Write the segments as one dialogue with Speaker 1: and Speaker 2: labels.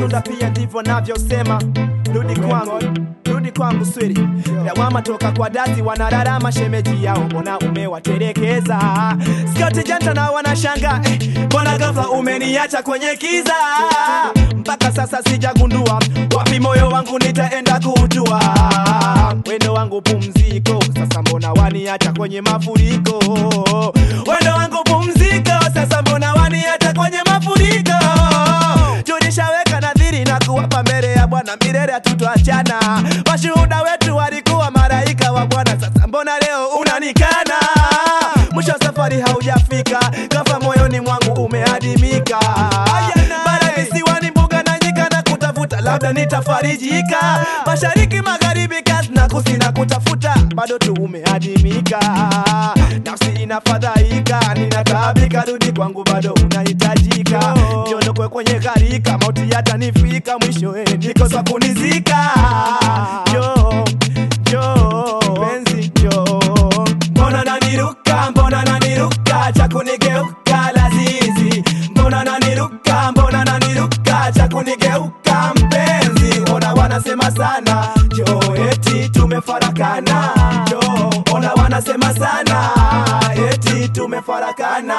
Speaker 1: Mashuda pia ndivyo navyosema. Rudi kwangu swiri. Lawama toka kwa dati wanararama shemeji yao, mbona umewatelekeza. Scott Janta na wanashanga, mbona ghafla umeniacha kwenye kiza. Mpaka sasa sijagundua wapi moyo wangu nitaenda kutua. Wendo wangu pumziko, sasa mbona waniacha kwenye mafuriko. Wendo wangu pumziko, sasa mbona waniacha kwenye mafuriko. Tulishaweka nadhiri na kuwapa mbele ya Bwana milele hatutoachana. Mashuhuda wetu walikuwa malaika wa Bwana, sasa mbona leo unanikana. Mwisho safari haujafika, kafa moyoni mwangu umeadimika. Bara visiwani mbuga na nyika na kutafuta, labda nitafarijika. Mashariki magharibi kazi na kusina kutafuta, bado tu umeadimika. Nafsi inafadhaika, ninataabika, rudi kwangu bado unahitajika. Niondoke kwenye gharika, mauti yatanifika, mwisho niko za kunizika. Penzi mbona naniruka, cha kunigeuka lazizi. Mbona naniruka, cha kunigeuka mpenzi. Ona wanasema sana, eti tumefarakana. Ona wanasema sana, eti tumefarakana.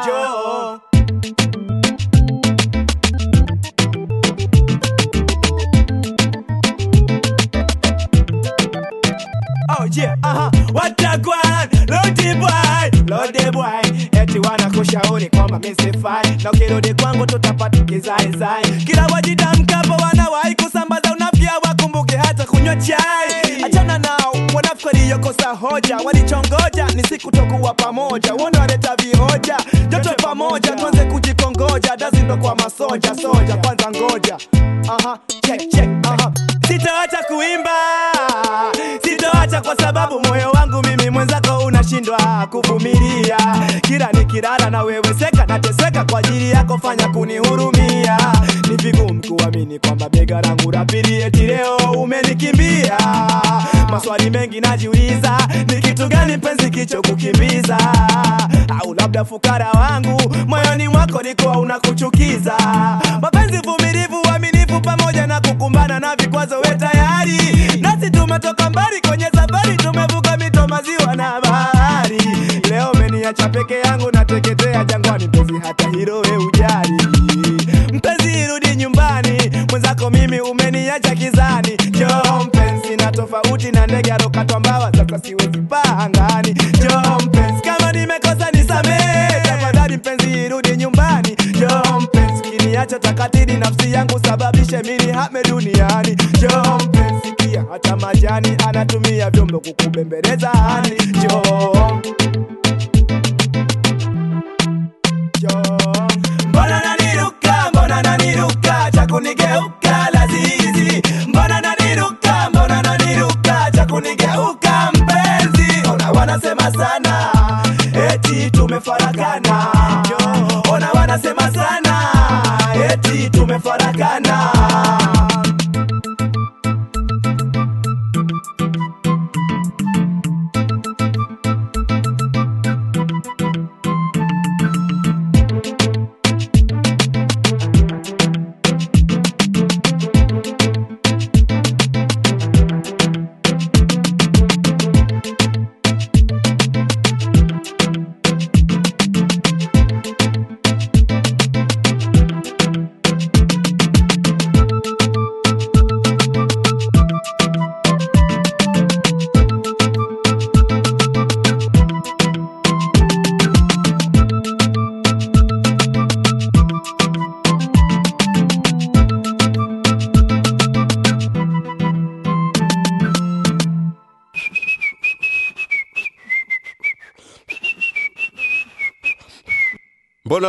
Speaker 1: Oh yeah, watagwan, Lodi boy, eti wanakushauri kwamba mimi sifai. Na ukirudi kwangu tutapata kizaizai. Kila wajidamkapo wanawahi kusambaza unafiki, wakumbuke hata kunywa chai. Achana nao, wanafikiri yokosa hoja. Walichongoja ni siku tokuwa pamoja. Wono waleta vihoja, joto pamoja, tuanze kujikongoja. Dazi ndo kwa masoja, soja, kwanza ngoja. Check, sitaacha kuimba, sitaacha kwa sababu moyo wangu mimi mwenzako unashindwa kuvumilia. Kila nikilala na wewe seka nateseka kwa ajili yako, fanya kunihurumia. Ni vigumu kuamini kwamba bega langu la pili eti leo umenikimbia. Maswali mengi najiuliza, ni kitu gani mpenzi kicho kukimbiza. Au labda fukara wangu moyoni mwako liko unakuchukiza. Mapenzi vumilivu, uaminifu pamoja na kukumbana na vikwazo, we tayari. Nasi tumetoka mbali kwenye safari, tumevuka mito, maziwa na bahari. Leo umeniacha peke yangu nateketea jangwani, mpenzi hata hilo we ujali. Mpenzi rudi nyumbani, mwenzako mimi umeniacha kizani. Njoo mpenzi, na tofauti na ndege alokatwa mbawa, sasa siwezi paa angani. Njoo mpenzi, kama nimekosa nisamehe, tafadhali mpenzi rudi nyumbani. Njoo mpenzi, kiniacha takatili nafsi yangu sababishe mimi hame duniani. Njoo mpenzi, kia hata majani anatumia vyombo kukubembeleza hani. Njoo mbona naniruka, cha kunigeuka lazizi. Mbona naniruka, cha kunigeuka mpenzi. Ona wanasema sana, eti tumefarakana. Ona wanasema sana, eti tumefarakana.
Speaker 2: Mbona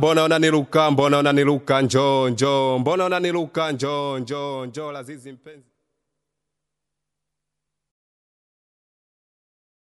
Speaker 2: unaniruka, njoo. Mbona unaniruka, njoo, lazizi mpenzi.